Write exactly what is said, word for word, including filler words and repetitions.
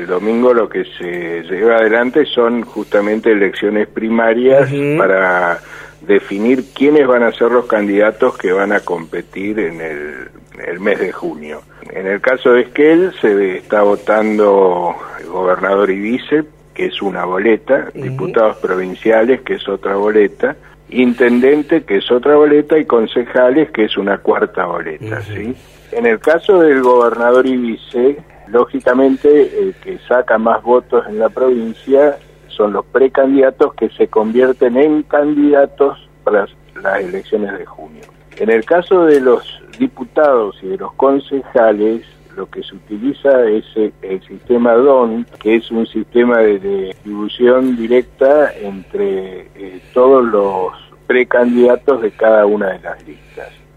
domingo lo que se lleva adelante son justamente elecciones primarias uh-huh. para definir quiénes van a ser los candidatos que van a competir en el, el mes de junio. En el caso de Esquel se está votando gobernador y vice, que es una boleta, uh-huh. diputados provinciales, que es otra boleta, intendente, que es otra boleta, y concejales, que es una cuarta boleta, uh-huh. ¿sí? En el caso del gobernador y vice, lógicamente el que saca más votos en la provincia son los precandidatos que se convierten en candidatos para las, las elecciones de junio. En el caso de los diputados y de los concejales, lo que se utiliza es el, el sistema D O N, que es un sistema de, de distribución directa entre eh, todos los precandidatos de cada una de las listas.